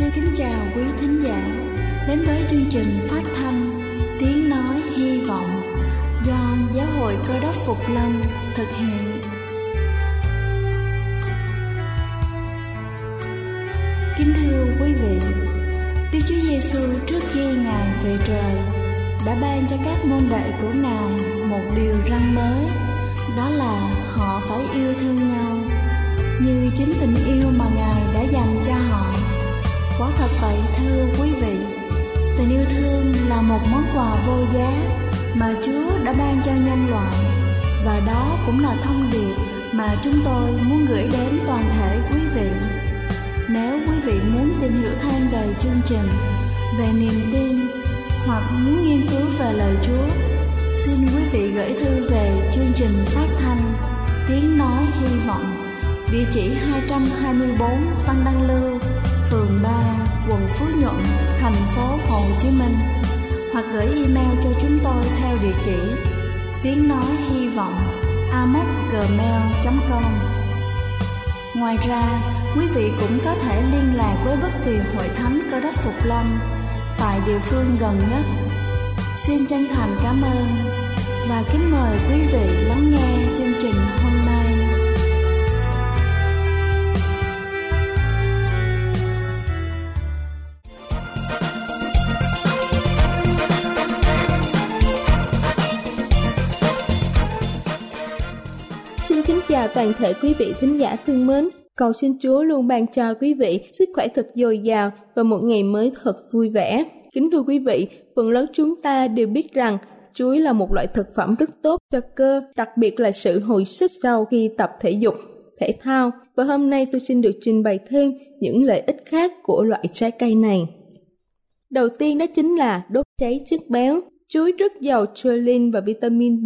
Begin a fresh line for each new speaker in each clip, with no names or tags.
Xin kính chào quý thính giả đến với chương trình phát thanh Tiếng Nói Hy Vọng do Giáo hội Cơ Đốc Phục Lâm thực hiện. Kính thưa quý vị, Đức Chúa Giêsu trước khi Ngài về trời đã ban cho các môn đệ của Ngài một điều răn mới, đó là họ phải yêu thương nhau như chính tình yêu mà Ngài đã dành cho họ. Quả thật vậy thưa quý vị, tình yêu thương là một món quà vô giá mà Chúa đã ban cho nhân loại, và đó cũng là thông điệp mà chúng tôi muốn gửi đến toàn thể quý vị. Nếu quý vị muốn tìm hiểu thêm về chương trình, về niềm tin hoặc muốn nghiên cứu về lời Chúa, xin quý vị gửi thư về chương trình phát thanh Tiếng Nói Hy Vọng, địa chỉ 224 Văn Đăng Lưu, phường 3, quận Phú Nhuận, thành phố Hồ Chí Minh, hoặc gửi email cho chúng tôi theo địa chỉ tiếng nói hy vọng amos@gmail.com. Ngoài ra, quý vị cũng có thể liên lạc với bất kỳ hội thánh Cơ Đốc Phục Lâm tại địa phương gần nhất. Xin chân thành cảm ơn và kính mời quý vị lắng nghe chương trình hôm nay.
Chào toàn thể quý vị thính giả thương mến, cầu xin Chúa luôn ban cho quý vị sức khỏe thật dồi dào và một ngày mới thật vui vẻ. Kính thưa quý vị, phần lớn chúng ta đều biết rằng chuối là một loại thực phẩm rất tốt cho cơ, đặc biệt là sự hồi sức sau khi tập thể dục, thể thao. Và hôm nay tôi xin được trình bày thêm những lợi ích khác của loại trái cây này. Đầu tiên đó chính là đốt cháy chất béo. Chuối rất giàu choline và vitamin B,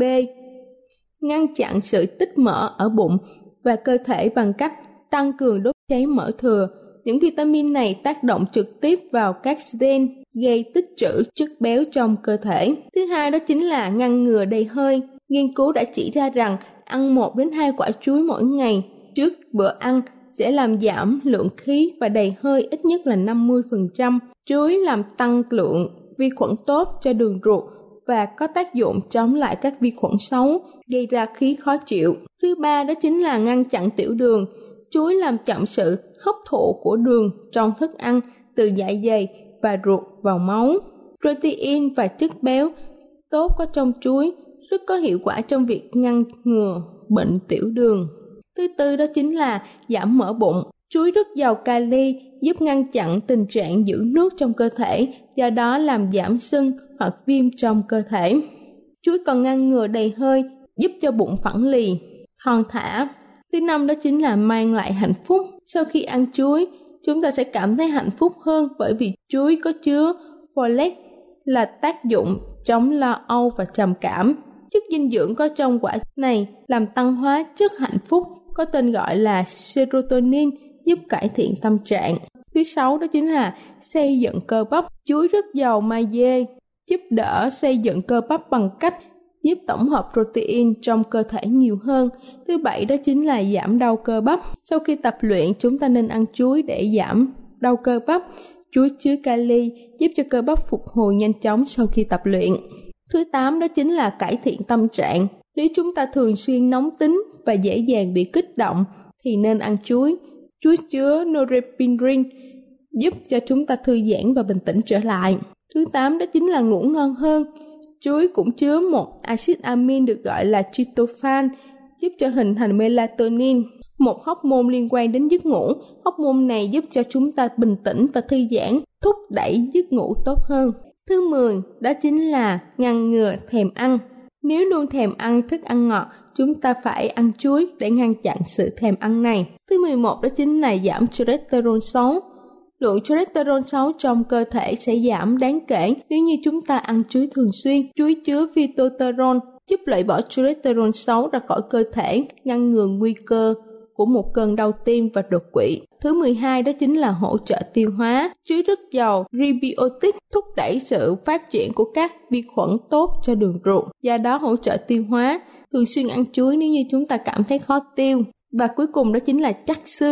ngăn chặn sự tích mỡ ở bụng và cơ thể bằng cách tăng cường đốt cháy mỡ thừa. Những vitamin này tác động trực tiếp vào các gen gây tích trữ chất béo trong cơ thể. Thứ hai đó chính là ngăn ngừa đầy hơi. Nghiên cứu đã chỉ ra rằng ăn 1 đến 2 quả chuối mỗi ngày trước bữa ăn sẽ làm giảm lượng khí và đầy hơi ít nhất là 50%. Chuối làm tăng lượng vi khuẩn tốt cho đường ruột và có tác dụng chống lại các vi khuẩn xấu gây ra khí khó chịu. Thứ ba đó chính là ngăn chặn tiểu đường. Chuối làm chậm sự hấp thụ của đường trong thức ăn từ dạ dày và ruột vào máu. Protein và chất béo tốt có trong chuối rất có hiệu quả trong việc ngăn ngừa bệnh tiểu đường. Thứ tư đó chính là giảm mỡ bụng. Chuối rất giàu kali, giúp ngăn chặn tình trạng giữ nước trong cơ thể, do đó làm giảm sưng hoặc viêm trong cơ thể. Chuối còn ngăn ngừa đầy hơi, giúp cho bụng phẳng lì, thon thả. Thứ năm đó chính là mang lại hạnh phúc. Sau khi ăn chuối, chúng ta sẽ cảm thấy hạnh phúc hơn bởi vì chuối có chứa folate là tác dụng chống lo âu và trầm cảm. Chất dinh dưỡng có trong quả này làm tăng hóa chất hạnh phúc có tên gọi là serotonin, giúp cải thiện tâm trạng. Thứ sáu đó chính là xây dựng cơ bắp. Chuối rất giàu magie, giúp đỡ xây dựng cơ bắp bằng cách giúp tổng hợp protein trong cơ thể nhiều hơn. Thứ bảy đó chính là giảm đau cơ bắp. Sau khi tập luyện, chúng ta nên ăn chuối để giảm đau cơ bắp. Chuối chứa kali, giúp cho cơ bắp phục hồi nhanh chóng sau khi tập luyện. Thứ 8 đó chính là cải thiện tâm trạng. Nếu chúng ta thường xuyên nóng tính và dễ dàng bị kích động thì nên ăn chuối. Chuối chứa norepinephrine, giúp cho chúng ta thư giãn và bình tĩnh trở lại. Thứ 8 đó chính là ngủ ngon hơn. Chuối cũng chứa một axit amin được gọi là tryptophan, giúp cho hình thành melatonin, một hormone liên quan đến giấc ngủ. Hormone này giúp cho chúng ta bình tĩnh và thư giãn, thúc đẩy giấc ngủ tốt hơn. Thứ 10 đó chính là ngăn ngừa thèm ăn. Nếu luôn thèm ăn thức ăn ngọt, chúng ta phải ăn chuối để ngăn chặn sự thèm ăn này. Thứ 11 đó chính là giảm cholesterol xấu. Lượng cholesterol xấu trong cơ thể sẽ giảm đáng kể nếu như chúng ta ăn chuối thường xuyên. Chuối chứa phytosterol, giúp loại bỏ cholesterol xấu ra khỏi cơ thể, ngăn ngừa nguy cơ của một cơn đau tim và đột quỵ. Thứ 12 đó chính là hỗ trợ tiêu hóa. Chuối rất giàu prebiotic, thúc đẩy sự phát triển của các vi khuẩn tốt cho đường ruột, do đó hỗ trợ tiêu hóa. Thường xuyên ăn chuối nếu như chúng ta cảm thấy khó tiêu. Và cuối cùng đó chính là chắc xương.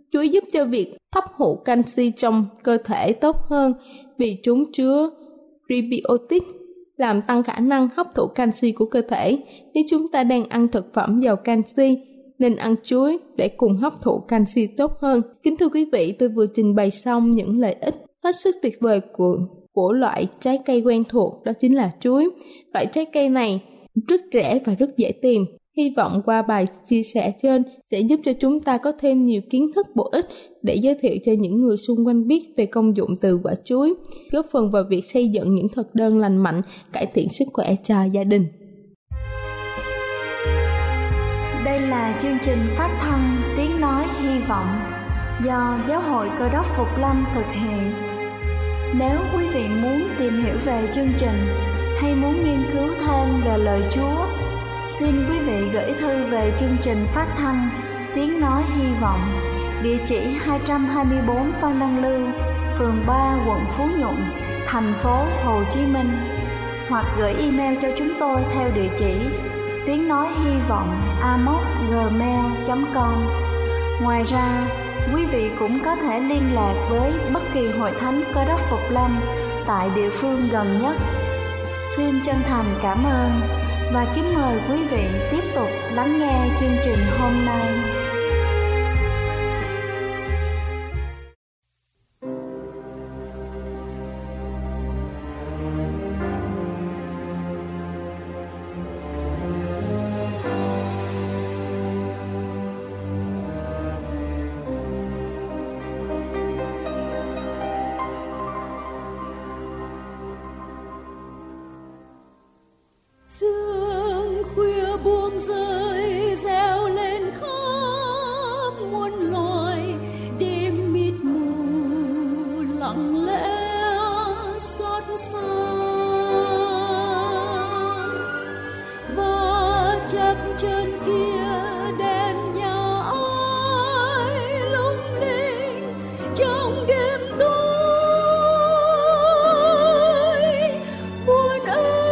Chuối giúp cho việc hấp thụ canxi trong cơ thể tốt hơn vì chúng chứa prebiotic, làm tăng khả năng hấp thụ canxi của cơ thể. Nếu chúng ta đang ăn thực phẩm giàu canxi, nên ăn chuối để cùng hấp thụ canxi tốt hơn. Kính thưa quý vị, tôi vừa trình bày xong những lợi ích hết sức tuyệt vời của loại trái cây quen thuộc, đó chính là chuối. Loại trái cây này rất rẻ và rất dễ tìm. Hy vọng qua bài chia sẻ trên sẽ giúp cho chúng ta có thêm nhiều kiến thức bổ ích để giới thiệu cho những người xung quanh biết về công dụng từ quả chuối, góp phần vào việc xây dựng những thực đơn lành mạnh, cải thiện sức khỏe cho gia đình.
Đây là chương trình phát thanh Tiếng Nói Hy Vọng do Giáo hội Cơ đốc Phục Lâm thực hiện. Nếu quý vị muốn tìm hiểu về chương trình hay muốn nghiên cứu thêm về lời Chúa, xin quý vị gửi thư về chương trình phát thanh Tiếng Nói Hy Vọng, địa chỉ 224 Phan Đăng Lưu, phường 3, quận Phú Nhuận, thành phố Hồ Chí Minh, hoặc gửi email cho chúng tôi theo địa chỉ tiếng nói hy vọng amos@gmail.com. Ngoài ra, quý vị cũng có thể liên lạc với bất kỳ hội thánh Cơ đốc Phục Lâm tại địa phương gần nhất. Xin chân thành cảm ơn và kính mời quý vị tiếp tục lắng nghe chương trình hôm nay.
Sương khuya buông rơi reo lên khắp muôn loài, đêm mịt mù lặng lẽ xót xa, và chắc chân kia đèn nhà ai lung linh trong đêm tối. Buồn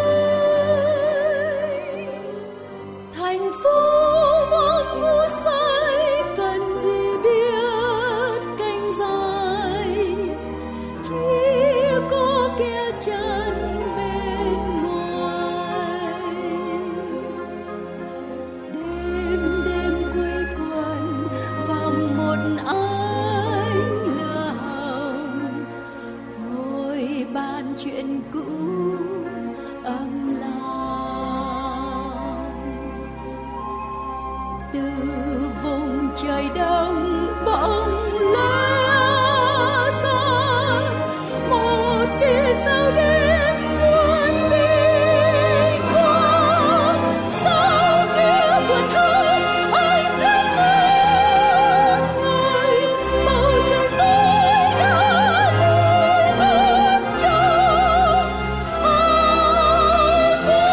thành phố vắng ngủ say, cần gì biết cánh dài, chỉ có kẻ chân bên ngoài. Đêm đêm quây quần vòng một ánh lửa hồng, ngồi bàn chuyện cũ ấm lòng. Từ vùng trời đông bỗng lá xanh, một đi sau đêm muôn bình quang. Sao kia vượt hơn anh thấy dương ngày, bầu trời tối đã vùi mất trong áo quên.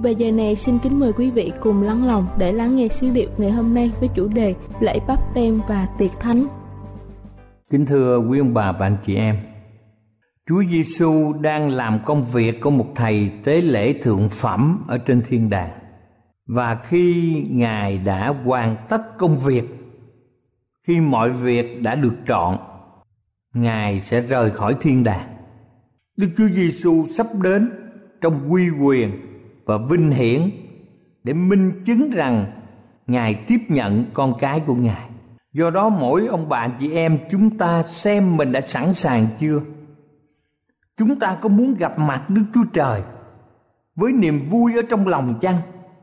Và giờ này xin kính mời quý vị cùng lắng lòng để lắng nghe sứ điệp ngày hôm nay với chủ đề lễ báp têm và tiệc thánh.
Kính thưa quý ông bà và anh chị em, Chúa Giêsu đang làm công việc của một thầy tế lễ thượng phẩm ở trên thiên đàng. Và khi Ngài đã hoàn tất công việc, khi mọi việc đã được trọn, Ngài sẽ rời khỏi thiên đàng. Đức Chúa Giêsu sắp đến trong uy quyền và vinh hiển để minh chứng rằng Ngài tiếp nhận con cái của Ngài. Do đó mỗi ông bà chị em chúng ta xem mình đã sẵn sàng chưa? Chúng ta có muốn gặp mặt Đức Chúa Trời với niềm vui ở trong lòng chăng?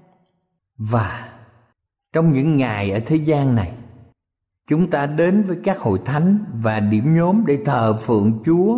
Và trong những ngày ở thế gian này, chúng ta đến với các hội thánh và điểm nhóm để thờ phượng Chúa.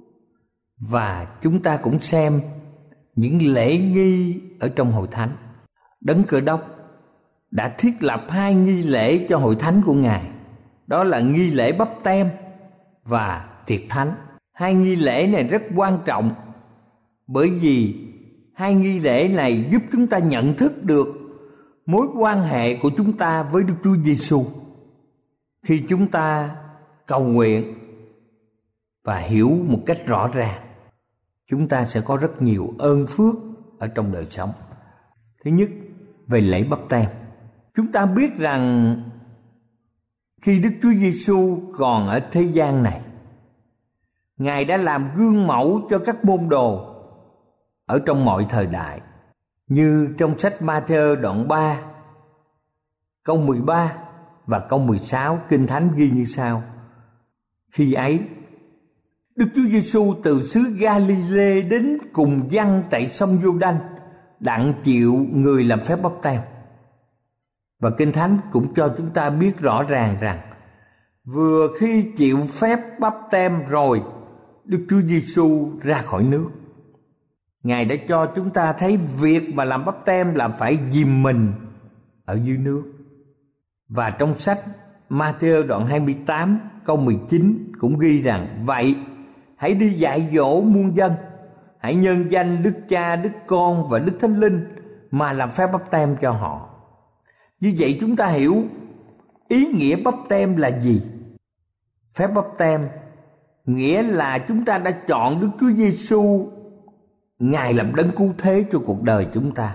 Và chúng ta cũng xem những lễ nghi ở trong hội thánh. Đấng Cơ Đốc đã thiết lập 2 nghi lễ cho hội thánh của Ngài. Đó là nghi lễ báp têm và tiệc thánh. 2 nghi lễ này rất quan trọng, bởi vì 2 nghi lễ này giúp chúng ta nhận thức được mối quan hệ của chúng ta với Đức Chúa Giêsu. Khi chúng ta cầu nguyện và hiểu một cách rõ ràng, chúng ta sẽ có rất nhiều ơn phước ở trong đời sống. Thứ nhất, về lễ báp têm. Chúng ta biết rằng khi Đức Chúa Giêsu còn ở thế gian này, Ngài đã làm gương mẫu cho các môn đồ ở trong mọi thời đại. Như trong sách Ma-thơ đoạn 3, câu 13 và câu 16, Kinh Thánh ghi như sau: Khi ấy, Đức Chúa Giêsu từ xứ Ga-li-lê đến cùng dân tại sông Giô-đanh, đặng chịu người làm phép báp têm. Và Kinh Thánh cũng cho chúng ta biết rõ ràng rằng vừa khi chịu phép báp têm rồi, Đức Chúa Giêsu ra khỏi nước. Ngài đã cho chúng ta thấy việc mà làm báp têm là phải dìm mình ở dưới nước. Và trong sách Ma-thơ đoạn 28 câu 19 cũng ghi rằng: Vậy hãy đi dạy dỗ muôn dân, hãy nhân danh Đức Cha, Đức Con và Đức Thánh Linh mà làm phép báp têm cho họ. Như vậy chúng ta hiểu ý nghĩa báp têm là gì. Phép báp têm nghĩa là chúng ta đã chọn Đức Chúa Giêsu, Ngài làm đấng cứu thế cho cuộc đời chúng ta,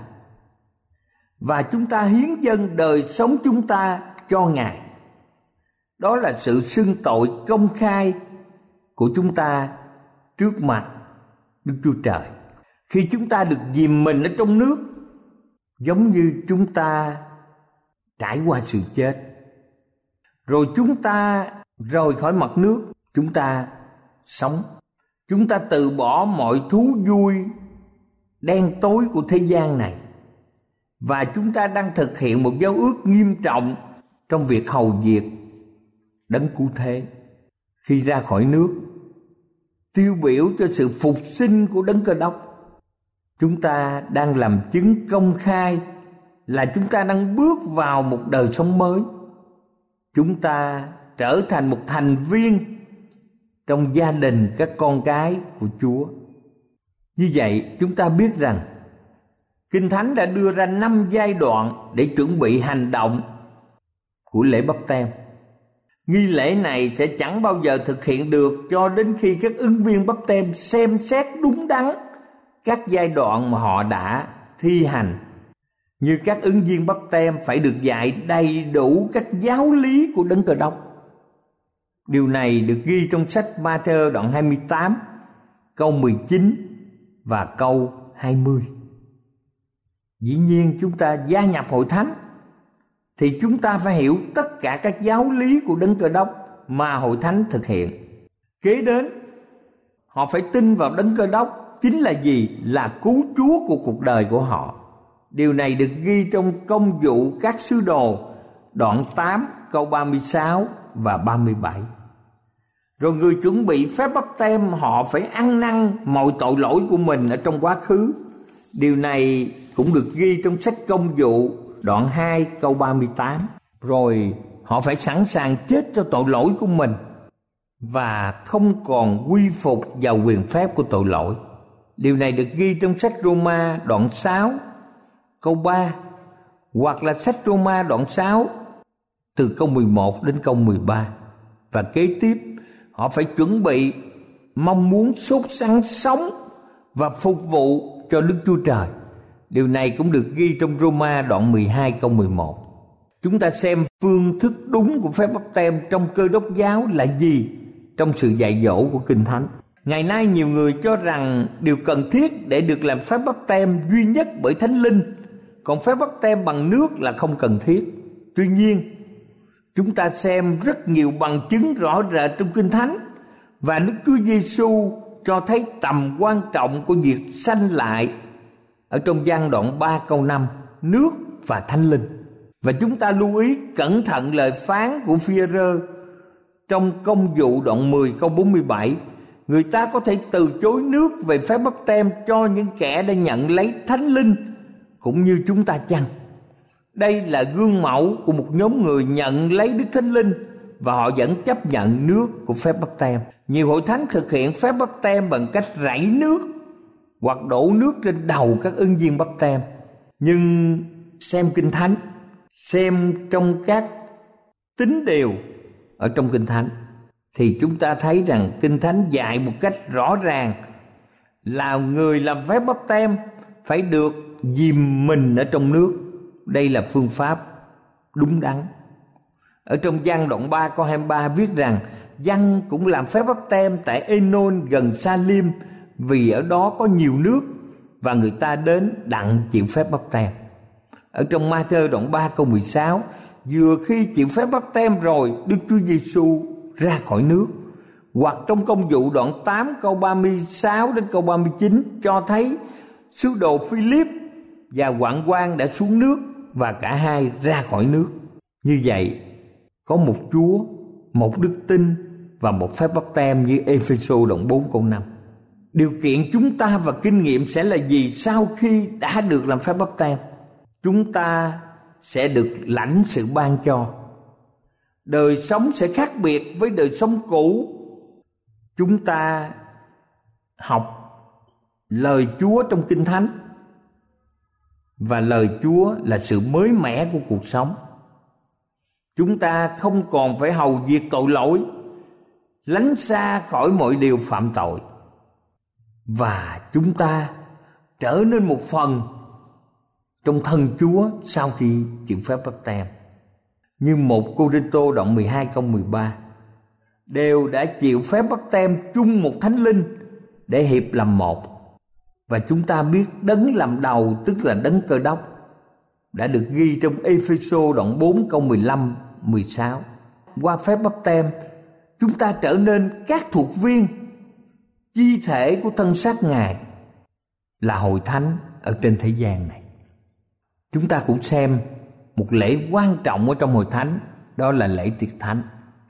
và chúng ta hiến dâng đời sống chúng ta cho Ngài. Đó là sự xưng tội công khai của chúng ta trước mặt Đức Chúa Trời. Khi chúng ta được dìm mình ở trong nước, giống như chúng ta trải qua sự chết, rồi chúng ta rời khỏi mặt nước, chúng ta sống. Chúng ta từ bỏ mọi thú vui đen tối của thế gian này, và chúng ta đang thực hiện một giao ước nghiêm trọng trong việc hầu việc đấng cứu thế. Khi ra khỏi nước, tiêu biểu cho sự phục sinh của đấng Cơ Đốc, chúng ta đang làm chứng công khai là chúng ta đang bước vào một đời sống mới. Chúng ta trở thành một thành viên trong gia đình các con cái của Chúa. Như vậy chúng ta biết rằng Kinh Thánh đã đưa ra 5 giai đoạn để chuẩn bị hành động của lễ báp têm. Nghi lễ này sẽ chẳng bao giờ thực hiện được cho đến khi các ứng viên báp têm xem xét đúng đắn các giai đoạn mà họ đã thi hành. Như các ứng viên báp têm phải được dạy đầy đủ các giáo lý của đấng Cơ Đốc. Điều này được ghi trong sách Ma-thơ đoạn 28 câu 19 và câu 20. Dĩ nhiên chúng ta gia nhập hội thánh thì chúng ta phải hiểu tất cả các giáo lý của đấng Cơ Đốc mà hội thánh thực hiện. Kế đến, họ phải tin vào đấng Cơ Đốc chính là gì? Là cứu Chúa của cuộc đời của họ. Điều này được ghi trong Công vụ các sứ đồ đoạn 8 câu 36 và 37. Rồi người chuẩn bị phép báp têm họ phải ăn năn mọi tội lỗi của mình ở trong quá khứ. Điều này cũng được ghi trong sách Công vụ đoạn 2 câu 38. Rồi họ phải sẵn sàng chết cho tội lỗi của mình và không còn quy phục vào quyền phép của tội lỗi. Điều này được ghi trong sách Roma đoạn 6 câu 3, hoặc là sách Roma đoạn 6 từ câu 11 đến câu 13. Và kế tiếp họ phải chuẩn bị mong muốn sốt sắng sống và phục vụ cho Đức Chúa Trời. Điều này cũng được ghi trong Roma đoạn 12 câu 11. Chúng ta xem phương thức đúng của phép báp têm trong Cơ Đốc giáo là gì trong sự dạy dỗ của Kinh Thánh. Ngày nay nhiều người cho rằng điều cần thiết để được làm phép báp têm duy nhất bởi Thánh Linh, còn phép báp têm bằng nước là không cần thiết. Tuy nhiên, chúng ta xem rất nhiều bằng chứng rõ rệt trong Kinh Thánh và Đức Chúa Giêsu cho thấy tầm quan trọng của việc sanh lại ở trong Giăng đoạn 3 câu 5, nước và Thánh Linh. Và chúng ta lưu ý cẩn thận lời phán của Phi-e-rơ trong Công vụ đoạn 10 câu 47. Người ta có thể từ chối nước về phép báp têm cho những kẻ đã nhận lấy Thánh Linh cũng như chúng ta chăng? Đây là gương mẫu của một nhóm người nhận lấy Đức Thánh Linh và họ vẫn chấp nhận nước của phép báp têm. Nhiều hội thánh thực hiện phép báp têm bằng cách rảy nước hoặc đổ nước trên đầu các ứng viên báp têm. Nhưng xem Kinh Thánh, xem trong các tín điều ở trong Kinh Thánh thì chúng ta thấy rằng Kinh Thánh dạy một cách rõ ràng là người làm phép báp têm phải được dìm mình ở trong nước. Đây là phương pháp đúng đắn. Ở trong Giăng đoạn 3 câu 23 viết rằng Giăng cũng làm phép báp têm tại Ê-nôn gần Sa-lim, vì ở đó có nhiều nước và người ta đến đặng chịu phép báp têm. Ở trong Ma-thơ đoạn 3 câu 16, vừa khi chịu phép báp têm rồi, Đức Chúa Giêsu ra khỏi nước. Hoặc trong Công vụ đoạn 8 câu 36 đến câu 39 cho thấy sứ đồ Philip và hoạn quan đã xuống nước và cả hai ra khỏi nước. Như vậy, có một Chúa, một đức tin và một phép báp têm như Ê-phê-sô đoạn 4 câu 5. Điều kiện chúng ta và kinh nghiệm sẽ là gì sau khi đã được làm phép báp têm? Chúng ta sẽ được lãnh sự ban cho. Đời sống sẽ khác biệt với đời sống cũ. Chúng ta học lời Chúa trong Kinh Thánh, và lời Chúa là sự mới mẻ của cuộc sống. Chúng ta không còn phải hầu việc tội lỗi, lánh xa khỏi mọi điều phạm tội, và chúng ta trở nên một phần trong thân Chúa sau khi chịu phép báp têm. Như 1 Cô-rinh-tô đoạn 12 câu 13, đều đã chịu phép báp têm chung một Thánh Linh để hiệp làm một. Và chúng ta biết đấng làm đầu, tức là đấng Cơ Đốc, đã được ghi trong Ê-phê-sô đoạn 4 câu 15, 16. Qua phép báp têm, chúng ta trở nên các thuộc viên, chi thể của thân xác Ngài, là hội thánh ở trên thế gian này. Chúng ta cũng xem một lễ quan trọng ở trong hội thánh, đó là lễ tiệc thánh.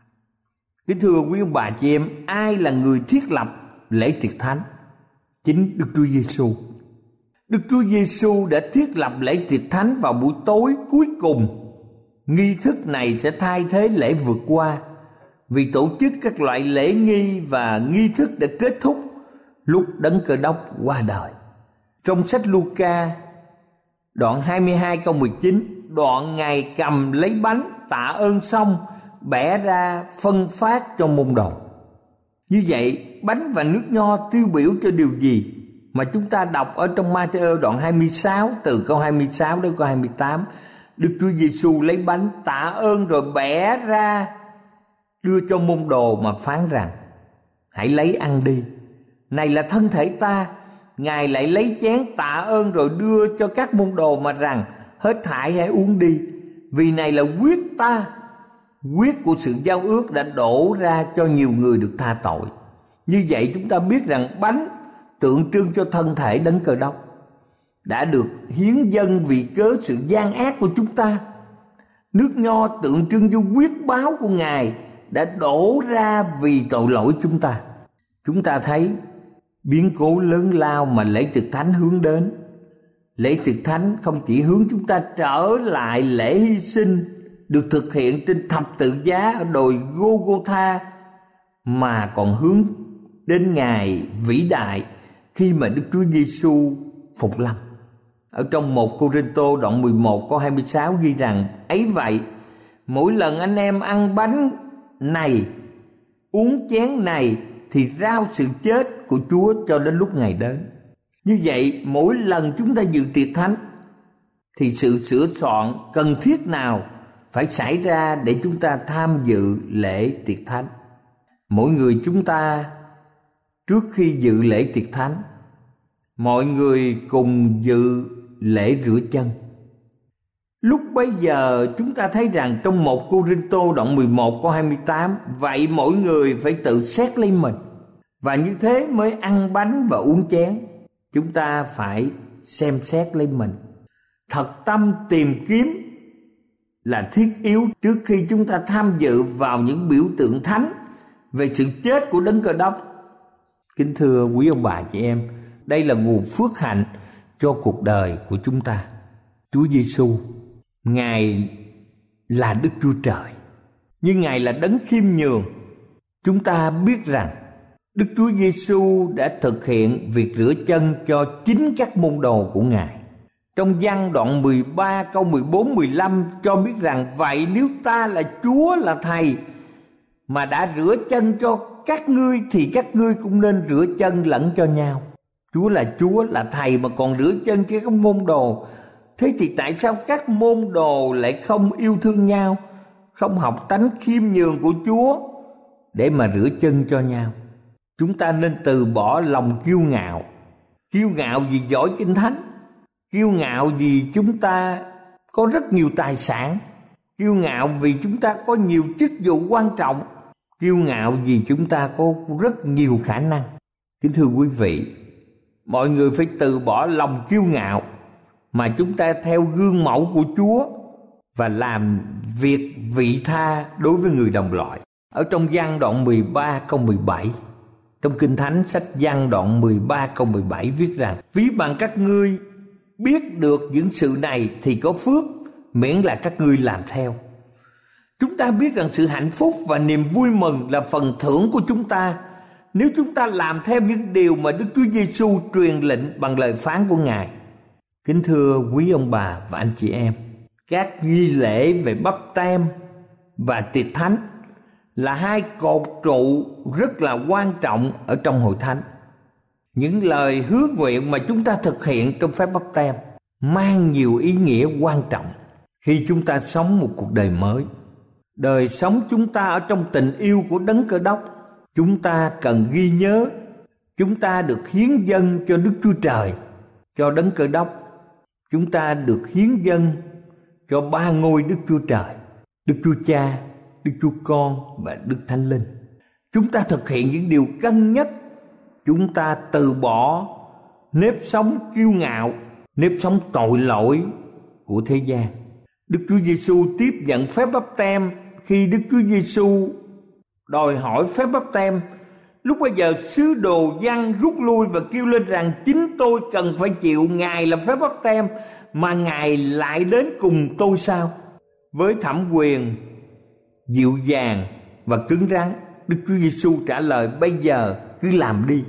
Kính thưa quý ông bà chị em, ai là người thiết lập lễ tiệc thánh? Chính Đức Chúa Giêsu. Đức Chúa Giêsu đã thiết lập lễ tiệc thánh vào buổi tối cuối cùng. Nghi thức này sẽ thay thế lễ vượt qua, vì tổ chức các loại lễ nghi và nghi thức đã kết thúc lúc đấng Cơ Đốc qua đời. Trong sách Luca đoạn 22 câu 19, đoạn Ngài cầm lấy bánh tạ ơn xong, bẻ ra phân phát cho môn đồ. Như vậy, bánh và nước nho tiêu biểu cho điều gì mà chúng ta đọc ở trong Ma-thi-ơ đoạn 26 từ câu 26 đến câu 28. Đức Chúa Giêsu lấy bánh tạ ơn rồi bẻ ra đưa cho môn đồ mà phán rằng: hãy lấy ăn đi, này là thân thể ta. Ngài lại lấy chén tạ ơn rồi đưa cho các môn đồ mà rằng: hết thảy hãy uống đi, vì này là huyết ta, huyết của sự giao ước đã đổ ra cho nhiều người được tha tội. Như vậy chúng ta biết rằng bánh tượng trưng cho thân thể đấng Cơ Đốc đã được hiến dâng vì cớ sự gian ác của chúng ta. Nước nho tượng trưng cho huyết báo của Ngài đã đổ ra vì tội lỗi chúng ta. Chúng ta thấy biến cố lớn lao mà lễ tiệc thánh hướng đến. Lễ tiệc thánh không chỉ hướng chúng ta trở lại lễ hy sinh được thực hiện trên thập tự giá ở đồi Gô-gô-tha, mà còn hướng đến ngày vĩ đại khi mà Đức Chúa Giêsu phục lâm. Ở trong 1 Cô-rinh-tô đoạn 11 câu 26 ghi rằng: ấy vậy, mỗi lần anh em ăn bánh này, uống chén này thì rao sự chết của Chúa cho đến lúc Ngài đến. Như vậy, mỗi lần chúng ta dự tiệc thánh thì sự sửa soạn cần thiết nào phải xảy ra để chúng ta tham dự lễ tiệc thánh. Mỗi người chúng ta trước khi dự lễ tiệc thánh, mọi người cùng dự lễ rửa chân. Lúc bấy giờ chúng ta thấy rằng trong 1 Cô-rinh-tô đoạn 11 câu 28: vậy mỗi người phải tự xét lấy mình, và như thế mới ăn bánh và uống chén. Chúng ta phải xem xét lấy mình. Thật tâm tìm kiếm là thiết yếu trước khi chúng ta tham dự vào những biểu tượng thánh về sự chết của Đấng Cơ Đốc. Kính thưa quý ông bà chị em, đây là nguồn phước hạnh cho cuộc đời của chúng ta. Chúa Giêsu, Ngài là Đức Chúa Trời, nhưng Ngài là Đấng khiêm nhường. Chúng ta biết rằng Đức Chúa Giêsu đã thực hiện việc rửa chân cho chính các môn đồ của Ngài. Trong Giăng đoạn 13 câu 14-15 cho biết rằng: vậy nếu ta là Chúa là Thầy mà đã rửa chân cho các ngươi thì các ngươi cũng nên rửa chân lẫn cho nhau. Chúa là Thầy mà còn rửa chân cho các môn đồ. Thế thì tại sao các môn đồ lại không yêu thương nhau, không học tánh khiêm nhường của Chúa để mà rửa chân cho nhau? Chúng ta nên từ bỏ lòng kiêu ngạo vì giỏi Kinh Thánh, kiêu ngạo vì chúng ta có rất nhiều tài sản, kiêu ngạo vì chúng ta có nhiều chức vụ quan trọng, kiêu ngạo vì chúng ta có rất nhiều khả năng. Kính thưa quý vị, mọi người phải từ bỏ lòng kiêu ngạo mà chúng ta theo gương mẫu của Chúa và làm việc vị tha đối với người đồng loại. Ở trong Giăng đoạn 13 câu 17, trong Kinh Thánh sách Giăng đoạn 13 câu 17 viết rằng: ví bằng các ngươi biết được những sự này thì có phước, miễn là các ngươi làm theo. Chúng ta biết rằng sự hạnh phúc và niềm vui mừng là phần thưởng của chúng ta nếu chúng ta làm theo những điều mà Đức Chúa Giêsu truyền lệnh bằng lời phán của Ngài. Kính thưa quý ông bà và anh chị em, các nghi lễ về báp têm và tiệc thánh là hai cột trụ rất là quan trọng ở trong hội thánh. Những lời hứa nguyện mà chúng ta thực hiện trong phép báp têm mang nhiều ý nghĩa quan trọng. Khi chúng ta sống một cuộc đời mới, đời sống chúng ta ở trong tình yêu của Đấng Cơ Đốc, chúng ta cần ghi nhớ chúng ta được hiến dâng cho Đức Chúa Trời, cho Đấng Cơ Đốc. Chúng ta được hiến dâng cho ba ngôi Đức Chúa Trời: Đức Chúa Cha, Đức Chúa Con và Đức Thánh Linh. Chúng ta thực hiện những điều cân nhắc. Chúng ta từ bỏ nếp sống kiêu ngạo, nếp sống tội lỗi của thế gian. Đức Chúa Giêsu tiếp nhận phép báp têm. Khi Đức Chúa Giêsu đòi hỏi phép báp têm, lúc bấy giờ sứ đồ Giăng rút lui và kêu lên rằng: chính tôi cần phải chịu Ngài làm phép báp têm, mà Ngài lại đến cùng tôi sao? Với thẩm quyền dịu dàng và cứng rắn, Đức Chúa Giêsu trả lời: bây giờ cứ làm đi,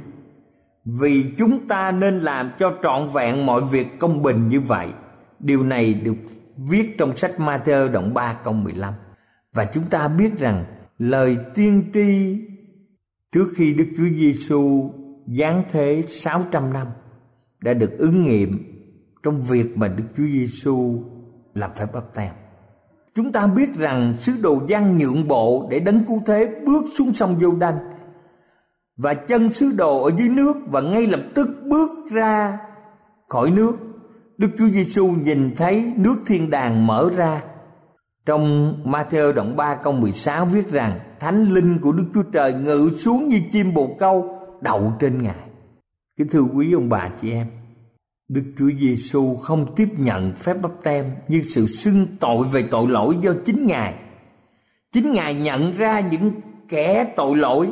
vì chúng ta nên làm cho trọn vẹn mọi việc công bình như vậy. Điều này được viết trong sách Ma-thơ đoạn 3 câu 15. Và chúng ta biết rằng lời tiên tri trước khi Đức Chúa Giêsu giáng thế 600 năm đã được ứng nghiệm trong việc mà Đức Chúa Giêsu làm phép báp têm. Chúng ta biết rằng sứ đồ Giăng nhượng bộ để Đấng Cứu Thế bước xuống sông Giô-đanh, và chân sứ đồ ở dưới nước, và ngay lập tức bước ra khỏi nước. Đức Chúa Giêsu nhìn thấy nước thiên đàng mở ra. Trong Ma-thơ đoạn 3 câu 16 viết rằng: Thánh Linh của Đức Chúa Trời ngự xuống như chim bồ câu đậu trên Ngài. Kính thưa quý ông bà chị em, Đức Chúa Giêsu không tiếp nhận phép báp têm như sự xưng tội về tội lỗi do chính Ngài. Chính Ngài nhận ra những kẻ tội lỗi.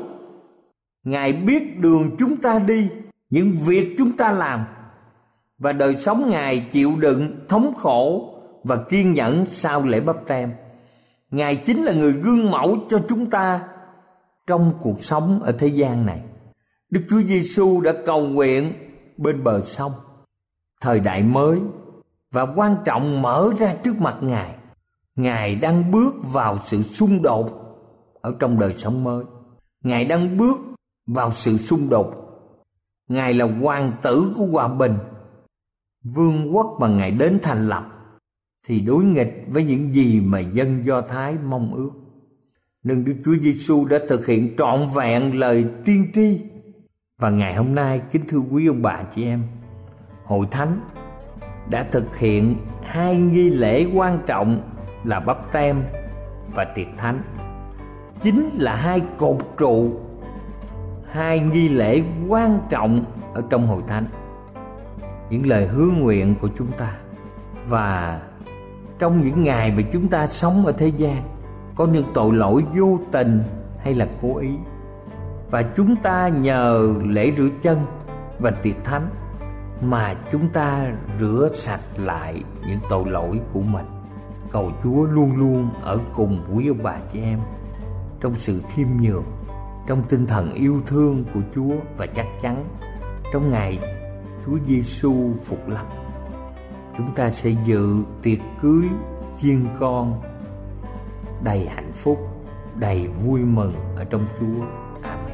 Ngài biết đường chúng ta đi, những việc chúng ta làm, và đời sống Ngài chịu đựng thống khổ và kiên nhẫn sau lễ báp têm. Ngài chính là người gương mẫu cho chúng ta trong cuộc sống ở thế gian này. Đức Chúa Giêsu đã cầu nguyện bên bờ sông. Thời đại mới và quan trọng mở ra trước mặt Ngài. Ngài đang bước vào sự xung đột ở trong đời sống mới. Ngài đang bước vào sự xung đột. Ngài là hoàng tử của hòa bình. Vương quốc mà Ngài đến thành lập thì đối nghịch với những gì mà dân Do Thái mong ước. Nên Đức Chúa Giêsu đã thực hiện trọn vẹn lời tiên tri. Và ngày hôm nay, kính thưa quý ông bà chị em, Hội Thánh đã thực hiện 2 nghi lễ quan trọng là Báp Têm và Tiệc Thánh. Chính là 2 cột trụ, 2 nghi lễ quan trọng ở trong Hội Thánh. Những lời hứa nguyện của chúng ta. Và trong những ngày mà chúng ta sống ở thế gian, có những tội lỗi vô tình hay là cố ý, và chúng ta nhờ lễ rửa chân và Tiệc Thánh mà chúng ta rửa sạch lại những tội lỗi của mình. Cầu Chúa luôn luôn ở cùng quý ông bà chị em trong sự khiêm nhường, trong tinh thần yêu thương của Chúa, và chắc chắn trong ngày Chúa Giêsu phục lâm, chúng ta sẽ dự tiệc cưới chiên con đầy hạnh phúc, đầy vui mừng ở trong Chúa. Amen.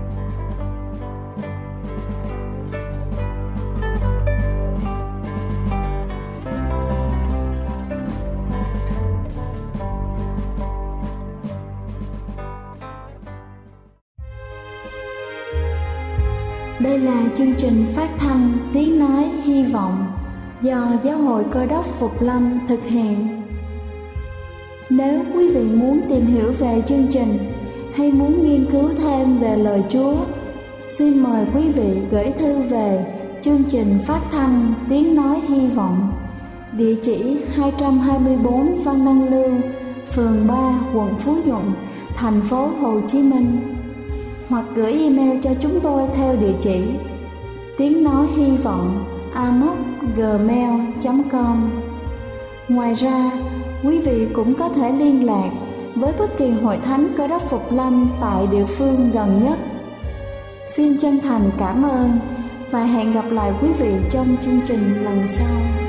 Đây là chương trình phát thanh Tiếng Nói Hy Vọng do Giáo hội Cơ Đốc Phục Lâm thực hiện. Nếu quý vị muốn tìm hiểu về chương trình hay muốn nghiên cứu thêm về lời Chúa, xin mời quý vị gửi thư về chương trình phát thanh Tiếng Nói Hy Vọng, địa chỉ 224 Văn Đăng Lưu, phường 3, quận Phú Nhuận, thành phố Hồ Chí Minh, hoặc gửi email cho chúng tôi theo địa chỉ tiếng nói hy vọng amos@gmail.com. Ngoài ra, quý vị cũng có thể liên lạc với bất kỳ hội thánh Cơ Đốc Phục Lâm tại địa phương gần nhất. Xin chân thành cảm ơn và hẹn gặp lại quý vị trong chương trình lần sau.